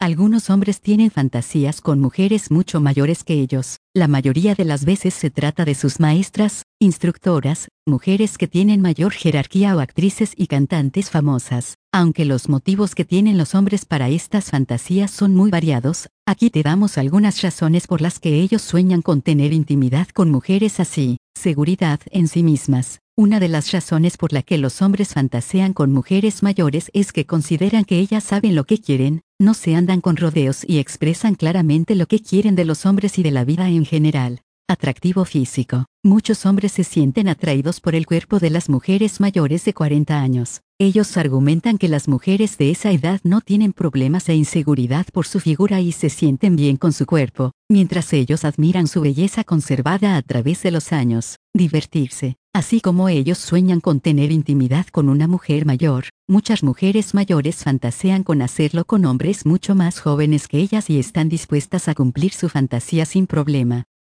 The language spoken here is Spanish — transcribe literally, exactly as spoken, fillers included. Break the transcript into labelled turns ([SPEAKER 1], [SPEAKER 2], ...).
[SPEAKER 1] Algunos hombres tienen fantasías con mujeres mucho mayores que ellos. La mayoría de las veces se trata de sus maestras, instructoras, mujeres que tienen mayor jerarquía o actrices y cantantes famosas. Aunque los motivos que tienen los hombres para estas fantasías son muy variados, aquí te damos algunas razones por las que ellos sueñan con tener intimidad con mujeres así. Seguridad en sí mismas. Una de las razones por la que los hombres fantasean con mujeres mayores es que consideran que ellas saben lo que quieren, no se andan con rodeos y expresan claramente lo que quieren de los hombres y de la vida en general. Atractivo físico. Muchos hombres se sienten atraídos por el cuerpo de las mujeres mayores de cuarenta años. Ellos argumentan que las mujeres de esa edad no tienen problemas e inseguridad por su figura y se sienten bien con su cuerpo, mientras ellos admiran su belleza conservada a través de los años. Divertirse. Así como ellos sueñan con tener intimidad con una mujer mayor, muchas mujeres mayores fantasean con hacerlo con hombres mucho más jóvenes que ellas y están dispuestas a cumplir su fantasía sin problema.